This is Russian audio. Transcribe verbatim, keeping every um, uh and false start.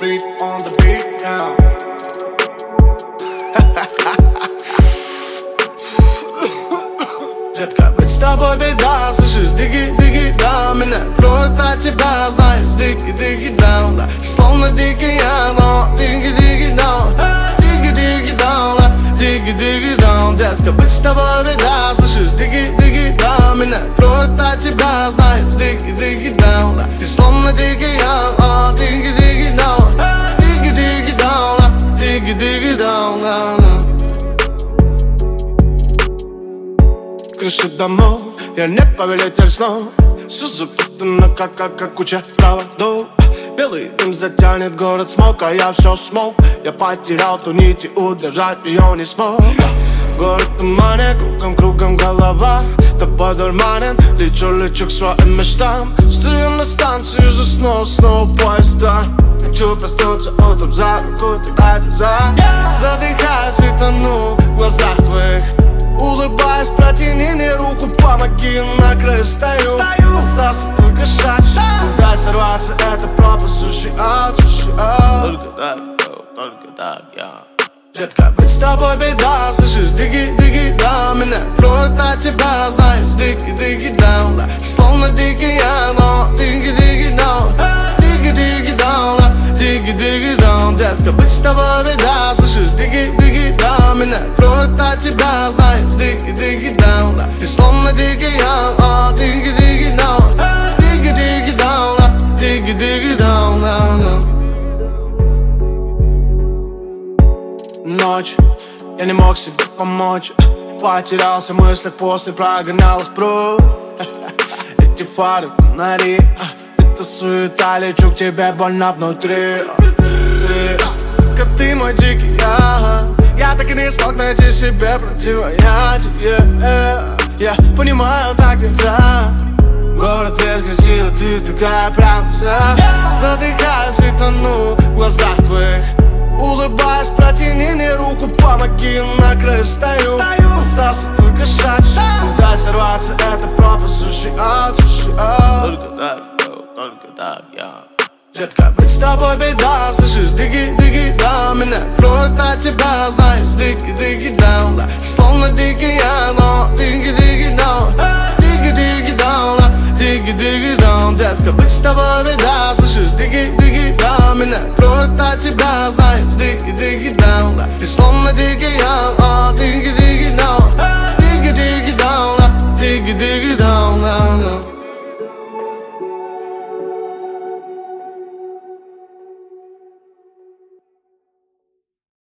beat on the beat, yeah. Детка, быть с тобой беда, слышишь, диги-диги, да. Меня кроет от тебя, знаешь, диги-диги, да, да. Словно дикий я, но диги-диги, да. Диги-диги, да, диги-диги, да. Детка, быть с тобой беда, слышишь, диги-диги, да. Меня кроет от тебя, знаешь, диги-диги, да, да. Ты словно дикий я, диги-диги, да. Диги-диги, да, диги-диги, да, да, да. Крыши домов, я не повелитель снов. Все запутано, как, как, как куча проводов. Белый дым затянет город смог, а я все смог. Я потерял ту нить и удержать ее не смог. Город в тумане, кругом, кругом голова. Тобой дурманен, лечу, лечу к своим мечтам. Стою на станции, жду снова, снова поезда. Хочу проснуться утром за руку, тогда глаза. Задыхаюсь и тону в глазах твоих. Улыбаясь, протяни мне руку, помоги, на краю стою, стою. Остался только шаг, куда сорваться, это пропасть, суши ад, суши ад. Только так, только так, я. Детка, быть с тобой беда, слышишь, диги-диги, да. Меня кроет от тебя, знаешь, диги-диги, да, да. Словно дикий я, но диги-диги, да. Диги-диги, да, диги-диги, да. Детка, быть с тобой беда, слышишь, диги-диги, да. Меня кроет от тебя, знаешь, диги-диги, да, да. Ты словно дикий я, диги-диги, да. Диги-диги, да, диги-диги, да, да, да. Ночь, я не мог себе помочь. Потерялся в мыслях, после прогонял их прочь. Эти фары, фонари, это суета, лечу к тебе, больно внутри. Ты, только ты мой дикий я. Я так и не смог найти себе противоядие. Я понимаю, так нельзя. Город весь грязил, ты такая прям вся. Задыхаюсь и тону в глазах твоих. Улыбаясь, протяни мне руку, помоги, на краю стою, стою. Остался только шаг, куда сорваться, это пропасть, суши ад, суши ад. Только так, только так, я. Детка, быть с тобой беда, слышишь, диги-диги, да. Меня кроет от тебя, знаешь, диги-диги, да, да. Словно дикий я, но диги-диги, да. Диги-диги, да, диги-диги, да. Детка, быть с тобой беда, слышишь, диги-диги, да. Меня кроет от тебя, знаешь, диги-диги, да, да. Ты словно дикий я, диги-диги.